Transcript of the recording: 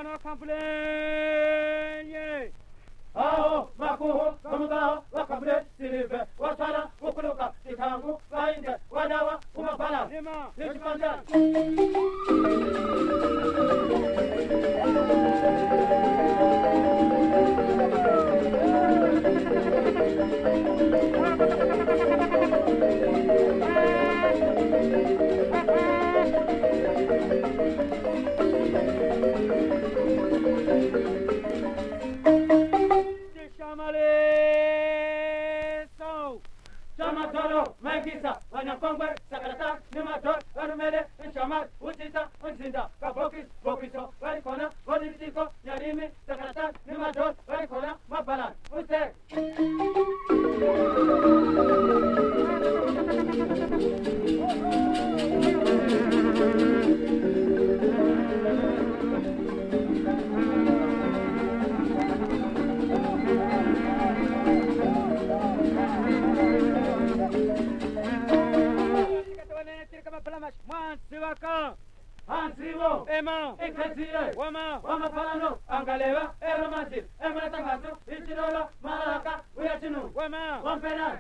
Mano Campulenye. Ao, Makuho, Kamuga, Wakabule, Silve, Watara, Ukuluka, Tikangu, Vainde, Wadawa, Umapala, Lima. Nishmanda. Chamatoro, Magisa, Wanakongwe, Sakarata, Nimator, Anumele, and Shamat, Utita, Unzinda, Kapokis, Bokiso, Varicona, Voditico, Yarimi, Sakarata, Nimator, Varicona, Mapala, Ute. Hansimo, Emma, Ekasire, Wama, Wamapalano, Angaleva, Eromansil, Emetangato, Ichirolo, Malaka, Uyachinu, Wama, Wampena.